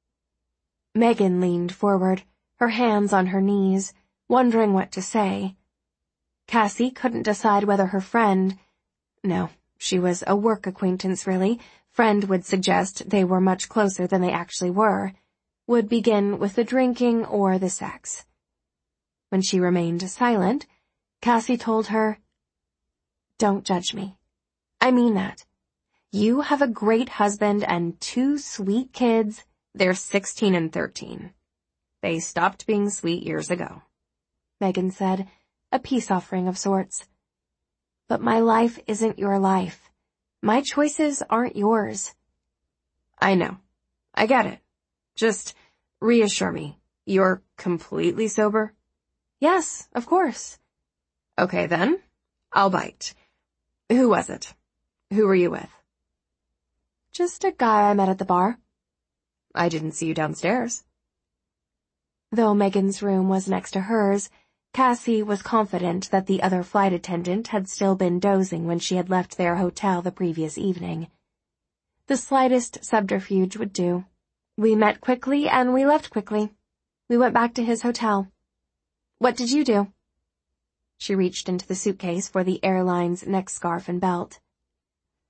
Megan leaned forward, her hands on her knees, wondering what to say. Cassie couldn't decide whether her friend— no, she was a work acquaintance, really. Friend would suggest they were much closer than they actually were— would begin with the drinking or the sex. When she remained silent, Cassie told her, Don't judge me. I mean that. You have a great husband and two sweet kids. They're sixteen and thirteen. They stopped being sweet years ago, Megan said, a peace offering of sorts. But my life isn't your life. My choices aren't yours. I know. I get it. Just reassure me. You're completely sober? Yes, of course. Okay then. I'll bite. Who was it? Who were you with? Just a guy I met at the bar. I didn't see you downstairs. Though Megan's room was next to hers, Cassie was confident that the other flight attendant had still been dozing when she had left their hotel the previous evening. The slightest subterfuge would do. We met quickly and we left quickly. We went back to his hotel. What did you do? She reached into the suitcase for the airline's neck scarf and belt.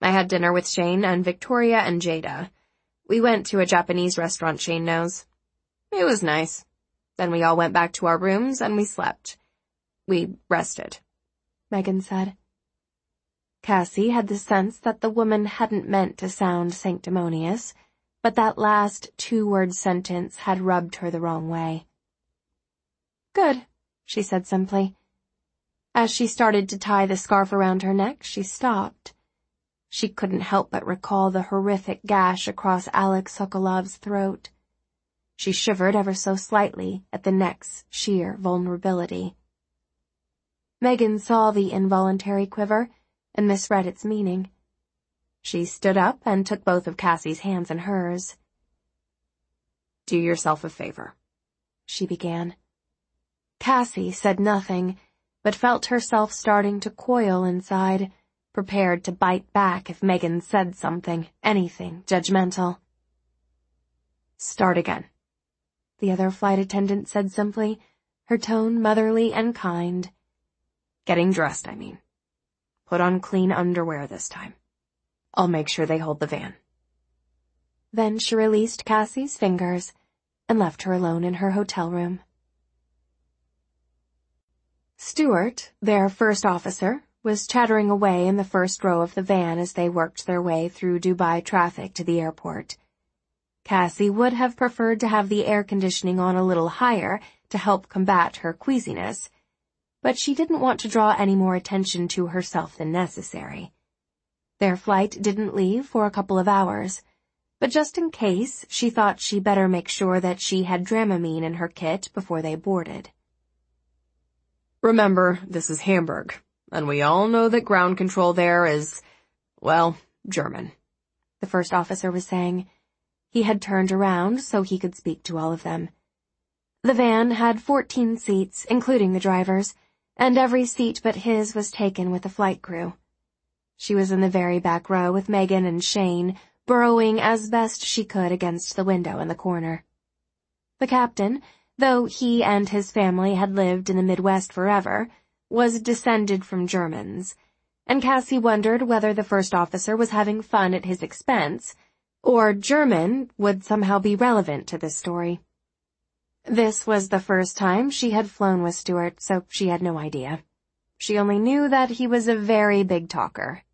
I had dinner with Shane and Victoria and Jada. We went to a Japanese restaurant Shane knows. It was nice. Then we all went back to our rooms and we slept. We rested," Megan said. Cassie had the sense that the woman hadn't meant to sound sanctimonious, but that last two-word sentence had rubbed her the wrong way. "Good," she said simply. As she started to tie the scarf around her neck, she stopped. She couldn't help but recall the horrific gash across Alex Sokolov's throat. She shivered ever so slightly at the neck's sheer vulnerability. Megan saw the involuntary quiver and misread its meaning. She stood up and took both of Cassie's hands in hers. "Do yourself a favor," she began. Cassie said nothing, but felt herself starting to coil inside, prepared to bite back if Megan said something, anything judgmental. "Start again," the other flight attendant said simply, her tone motherly and kind. "Getting dressed, I mean. Put on clean underwear this time. I'll make sure they hold the van." Then she released Cassie's fingers and left her alone in her hotel room. Stuart, their first officer, was chattering away in the first row of the van as they worked their way through Dubai traffic to the airport. Cassie would have preferred to have the air conditioning on a little higher to help combat her queasiness, but she didn't want to draw any more attention to herself than necessary. Their flight didn't leave for a couple of hours, but just in case, she thought she better make sure that she had Dramamine in her kit before they boarded. "Remember, this is Hamburg, and we all know that ground control there is, well, German," the first officer was saying. He had turned around so he could speak to all of them. The van had fourteen seats, including the driver's, and every seat but his was taken with the flight crew. She was in the very back row with Megan and Shane, burrowing as best she could against the window in the corner. The captain, though he and his family had lived in the Midwest forever, was descended from Germans, and Cassie wondered whether the first officer was having fun at his expense, or German would somehow be relevant to this story. This was the first time she had flown with Stuart, so she had no idea. She only knew that he was a very big talker.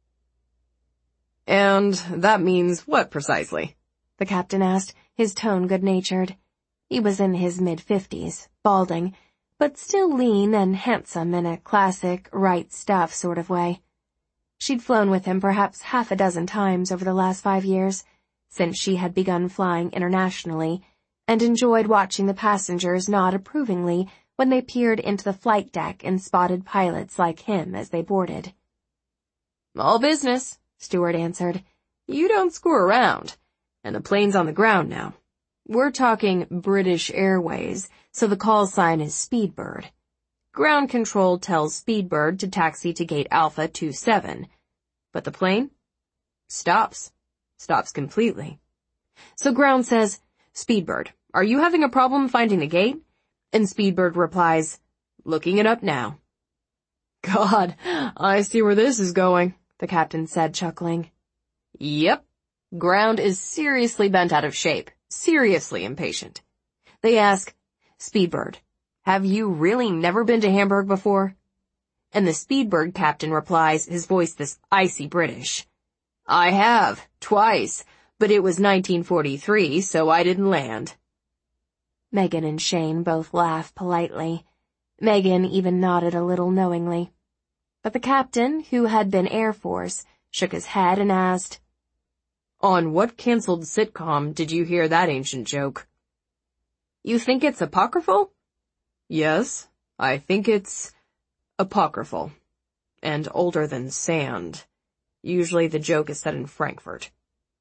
"And that means what precisely?" the captain asked, his tone good-natured. He was in his mid-fifties, balding, but still lean and handsome in a classic, right stuff sort of way. She'd flown with him perhaps half a dozen times over the last five years, since she had begun flying internationally, and enjoyed watching the passengers nod approvingly when they peered into the flight deck and spotted pilots like him as they boarded. "All business," Stuart answered. "You don't screw around, and the plane's on the ground now. We're talking British Airways, so the call sign is Speedbird. Ground control tells Speedbird to taxi to gate Alpha two seven, but the plane stops, stops completely. So ground says, 'Speedbird, are you having a problem finding the gate?' And Speedbird replies, 'Looking it up now.'" "God, I see where this is going," the captain said, chuckling. "Yep. Ground is seriously bent out of shape, seriously impatient. They ask, 'Speedbird, have you really never been to Hamburg before?' And the Speedbird captain replies, his voice this icy British, 'I have, twice, but it was nineteen forty-three, so I didn't land.'" Megan and Shane both laughed politely. Megan even nodded a little knowingly. But the captain, who had been Air Force, shook his head and asked, "On what canceled sitcom did you hear that ancient joke?" "You think it's apocryphal?" "Yes, I think it's apocryphal, and older than sand. Usually the joke is set in Frankfurt."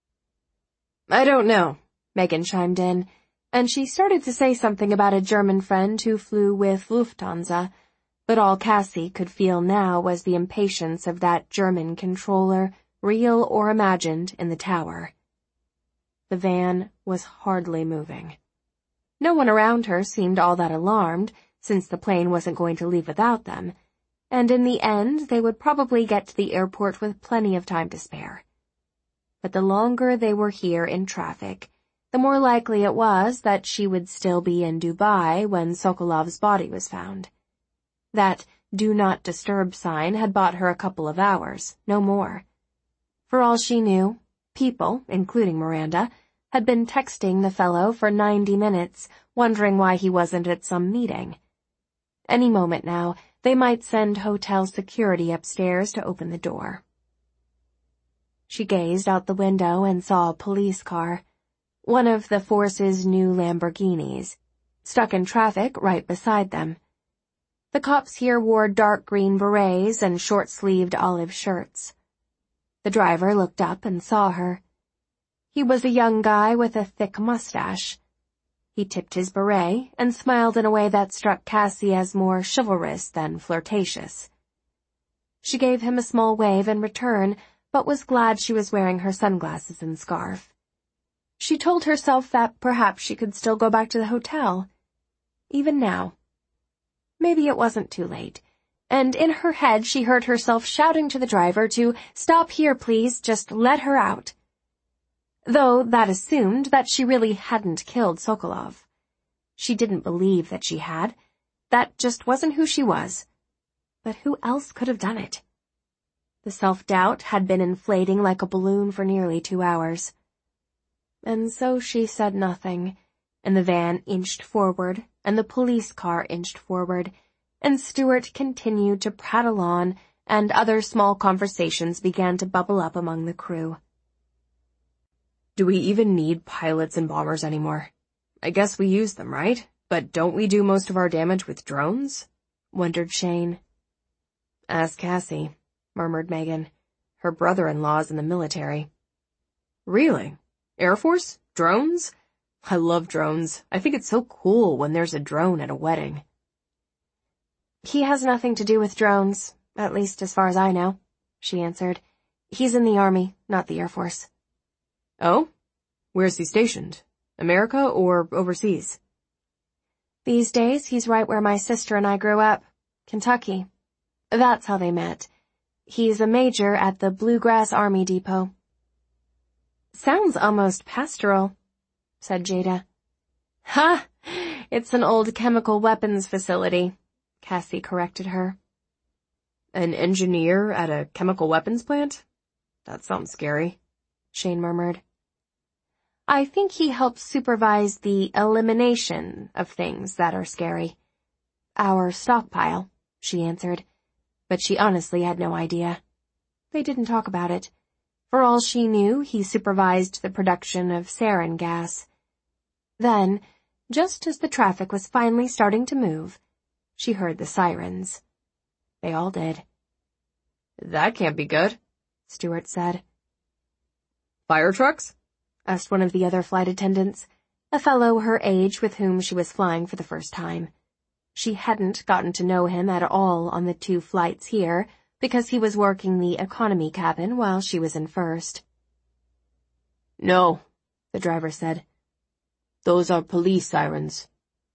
"I don't know," Megan chimed in, and she started to say something about a German friend who flew with Lufthansa, but all Cassie could feel now was the impatience of that German controller, real or imagined, in the tower. The van was hardly moving. No one around her seemed all that alarmed, since the plane wasn't going to leave without them, and in the end they would probably get to the airport with plenty of time to spare. but the longer they were here in traffic, the more likely it was that she would still be in Dubai when Sokolov's body was found. That "Do Not Disturb" sign had bought her a couple of hours, no more. For all she knew, people, including Miranda, had been texting the fellow for ninety minutes, wondering why he wasn't at some meeting. Any moment now, they might send hotel security upstairs to open the door. She gazed out the window and saw a police car, one of the force's new Lamborghinis, stuck in traffic right beside them. The cops here wore dark green berets and short-sleeved olive shirts. The driver looked up and saw her. He was a young guy with a thick mustache. He tipped his beret and smiled in a way that struck Cassie as more chivalrous than flirtatious. She gave him a small wave in return, but was glad she was wearing her sunglasses and scarf. She told herself that perhaps she could still go back to the hotel, even now. Maybe it wasn't too late, and in her head she heard herself shouting to the driver to "Stop here, please, just let her out." Though that assumed that she really hadn't killed Sokolov. She didn't believe that she had. That just wasn't who she was. But who else could have done it? The self-doubt had been inflating like a balloon for nearly two hours. And so she said nothing, and the van inched forward, and the police car inched forward, and Stuart continued to prattle on, and other small conversations began to bubble up among the crew. Do we even need pilots and bombers anymore? I guess we use them, right? But don't we do most of our damage with drones? Wondered Shane. Ask Cassie, murmured Megan. Her brother-in-law's in the military. Really? Air Force? Drones? I love drones. I think it's so cool when there's a drone at a wedding. He has nothing to do with drones, at least as far as I know, she answered. He's in the Army, not the Air Force. Oh? Where's he stationed? America or overseas? These days, he's right where my sister and I grew up, Kentucky. That's how they met. He's a major at the Bluegrass Army Depot. Sounds almost pastoral, said Jada. Ha! It's an old chemical weapons facility, Cassie corrected her. An engineer at a chemical weapons plant? That sounds scary, Shane murmured. I think he helps supervise the elimination of things that are scary. Our stockpile, she answered, but she honestly had no idea. They didn't talk about it. For all she knew, he supervised the production of sarin gas. Then, just as the traffic was finally starting to move, she heard the sirens. They all did. That can't be good, Stuart said. Fire trucks? Asked one of the other flight attendants, a fellow her age with whom she was flying for the first time. She hadn't gotten to know him at all on the two flights here, because he was working the economy cabin while she was in first. No, the driver said. Those are police sirens.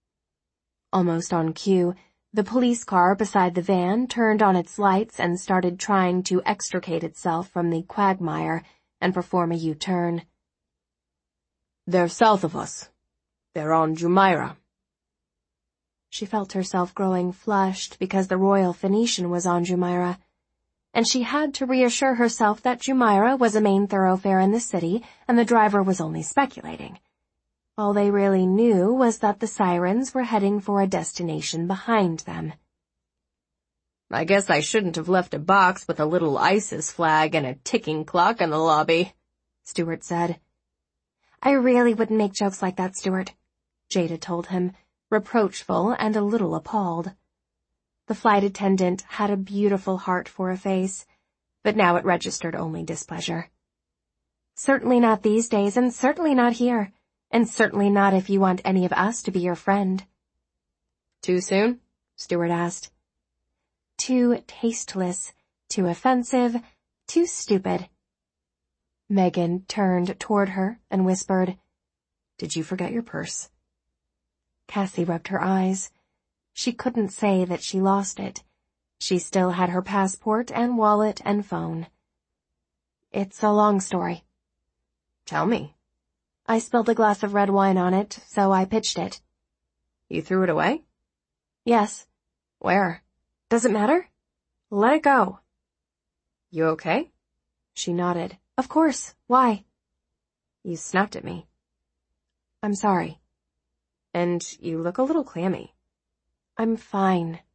Almost on cue, the police car beside the van turned on its lights and started trying to extricate itself from the quagmire and perform a U-turn. They're south of us. They're on Jumeirah. She felt herself growing flushed because the Royal Phoenician was on Jumeirah, and she had to reassure herself that Jumeirah was a main thoroughfare in the city and the driver was only speculating. All they really knew was that the sirens were heading for a destination behind them. I guess I shouldn't have left a box with a little ISIS flag and a ticking clock in the lobby, Stuart said. I really wouldn't make jokes like that, Stuart, Jada told him, reproachful and a little appalled. The flight attendant had a beautiful heart for a face, but now it registered only displeasure. Certainly not these days, and certainly not here, and certainly not if you want any of us to be your friend. Too soon? Stuart asked. Too tasteless, too offensive, too stupid. Megan turned toward her and whispered, Did you forget your purse? Cassie rubbed her eyes. She couldn't say that she lost it. She still had her passport and wallet and phone. It's a long story, Tell me. I spilled a glass of red wine on it, so I pitched it. You threw it away? Yes. Where? Does it matter? Let it go. You okay? She nodded. Of course. Why? You snapped at me. I'm sorry. And you look a little clammy. I'm fine.